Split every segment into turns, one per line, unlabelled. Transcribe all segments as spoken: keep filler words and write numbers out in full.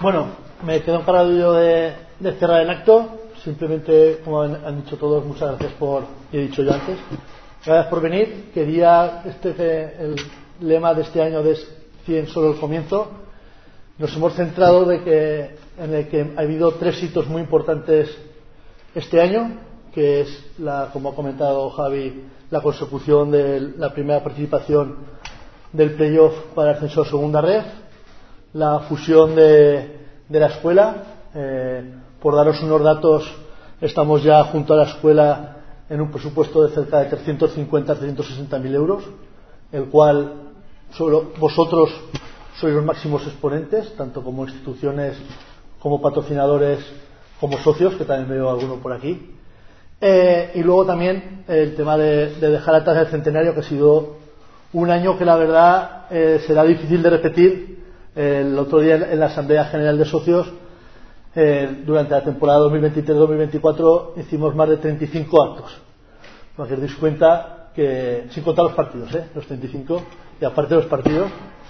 Bueno, me quedo encargado yo de, de cerrar el acto. Simplemente, como han, han dicho todos, muchas gracias por, y he dicho yo antes, gracias por venir. Quería, este el lema de este año de cien solo el comienzo. Nos hemos centrado de que, en el que ha habido tres hitos muy importantes este año, que es, la, como ha comentado Javi, la consecución de la primera participación del playoff para el ascenso a segunda red, la fusión de, de la escuela. Eh, por daros unos datos, estamos ya junto a la escuela en un presupuesto de cerca de trescientos cincuenta a trescientos sesenta mil euros, el cual solo vosotros sois los máximos exponentes, tanto como instituciones, como patrocinadores, como socios, que también veo alguno por aquí. Eh, y luego también el tema de, de dejar atrás el centenario, que ha sido un año que la verdad eh, será difícil de repetir. El otro día en la Asamblea General de Socios, eh, durante la temporada dos mil veintitrés dos mil veinticuatro, hicimos más de treinta y cinco actos. Para que os deis cuenta que, sin contar los partidos, ¿eh? los treinta y cinco, y aparte de los partidos,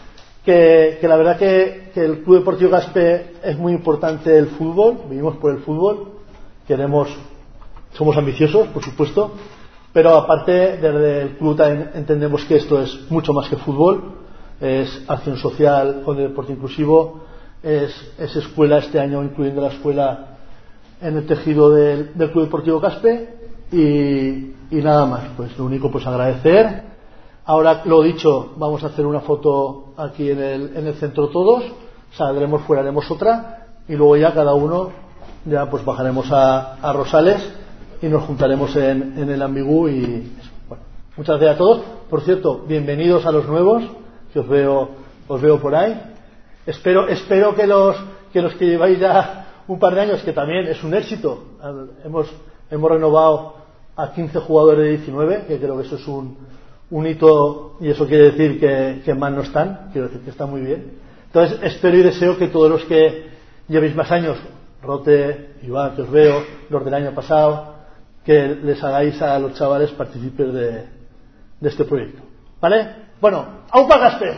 que, que la verdad que, que el Club Deportivo Gaspe es muy importante el fútbol, vivimos por el fútbol, queremos, somos ambiciosos, por supuesto, pero aparte desde el club también entendemos que esto es mucho más que fútbol. Es acción social con el deporte inclusivo, es, es escuela este año, incluyendo la escuela en el tejido del, del Club Deportivo Gaspe, y, y nada más. Pues lo único, pues agradecer. Ahora, lo dicho, vamos a hacer una foto aquí en el, en el centro todos, saldremos fuera, haremos otra, y luego ya cada uno ya pues bajaremos a, a Rosales y nos juntaremos en, en el Ambigú. Y bueno, muchas gracias a todos. Por cierto, bienvenidos a los nuevos, que os veo, os veo por ahí. Espero, espero que los que los que lleváis ya un par de años, que también es un éxito, hemos, hemos renovado a quince jugadores de diecinueve, que creo que eso es un, un hito, y eso quiere decir que, que más no están, quiero decir que está muy bien. Entonces espero y deseo que todos los que llevéis más años, Rote, Iván, que os veo, los del año pasado, que les hagáis a los chavales partícipes de, de este proyecto. ¿Vale? Bueno, ¡aupa Gaspe!